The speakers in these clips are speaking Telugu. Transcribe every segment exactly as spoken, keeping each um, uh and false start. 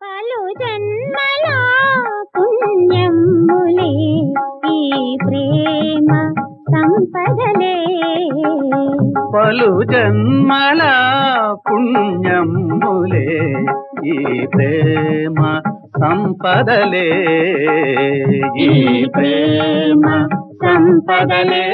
పలు జన్మల పుణ్యములే ఈ ప్రేమ సంపదలే పలు జన్మల పుణ్యములే ఈ ప్రేమ సంపదలే ఈ ప్రేమ సంపదలే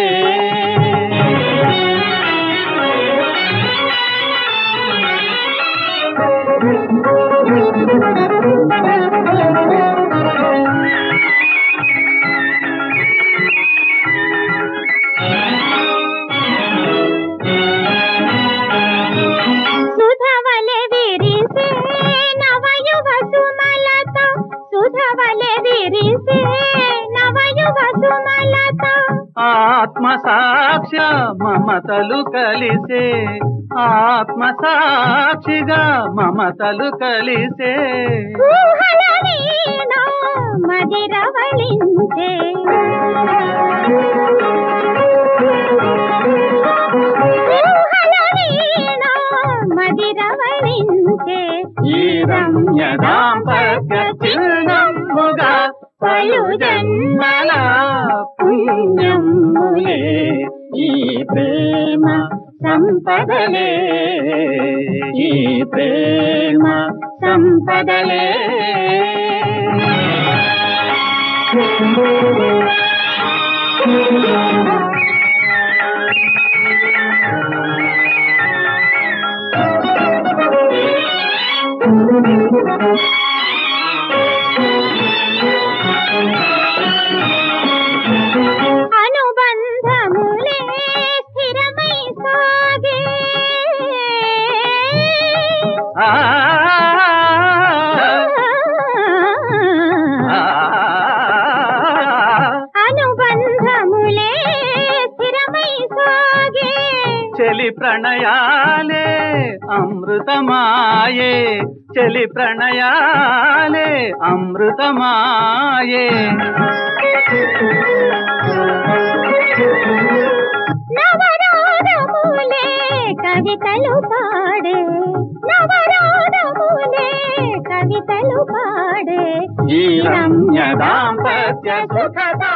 సుధవలె విరిసే నవయువ సుమలత సుధవలె విరిసే నవయువ సుమలత ఆత్మ సాక్ష్య మమతలు కలిసే ఆత్మ సాక్షిగా మమతలు కలిసే ఊహల వీణ మదిరవళించే ఊహల వీణ మదిరవళించే ఈ రమ్య దాంపత్య చిహ్నముగా పలు జన్మల పుణ్యములే ఈ ప్రేమ సంపదలే ఈ ప్రేమ సంపదలే అనుబంధములే స్థిరమై సాగే ఆ అనుబంధములే స్థిరమై సాగే చలి ప్రణయాలే అమృతమాయే చలి ప్రణయాలే అమృతమాయే నవరాగములే కవితలు పాడే నవరాగములే కవితలు పాడే ఈ రమ్య దాంపత్య సుఖ